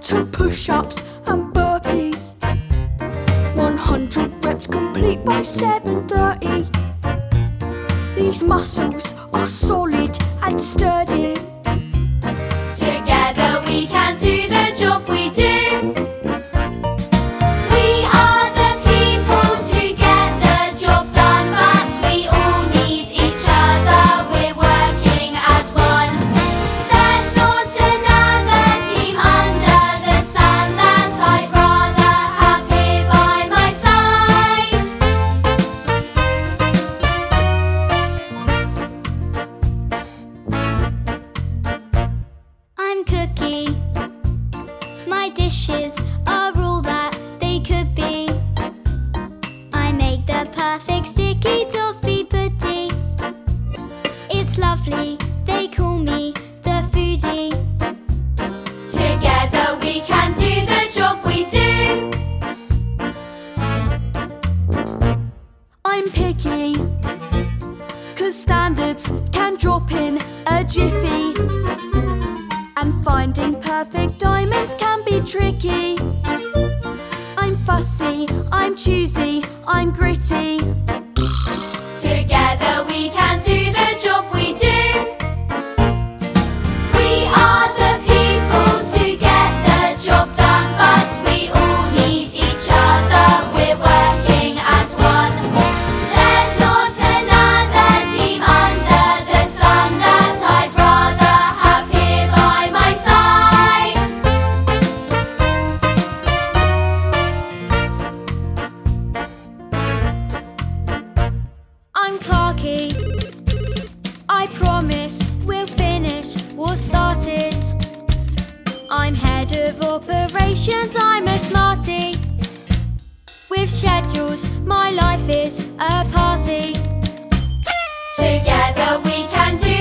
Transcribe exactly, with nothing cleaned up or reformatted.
to push-ups and burpees. one hundred reps complete by seven thirty. These muscles are solid and sturdy. Together we can do the job we do. We are the people to get the job done, but we all need each other. We're working as one. There's not another team under the sun that I'd rather have here by my side. I'm Cookie. My dishes are all that they could be. I make the perfect sticky toffee pudding. It's lovely, they call me the foodie. Together we can do the job we do. I'm picky, 'cause standards can drop in a jiffy. And finding perfect diamonds can be tricky. I'm fussy, I'm choosy, I'm gritty. Together we can do the job we do. We are the people to get the job done, but we all need each other. We're working as one. There's not another team under the sun that I'd rather have here by my side. I'm Clarky. I promise we'll finish what started. I'm head of operations, I'm a smarty. With schedules, my life is a party. Together we can do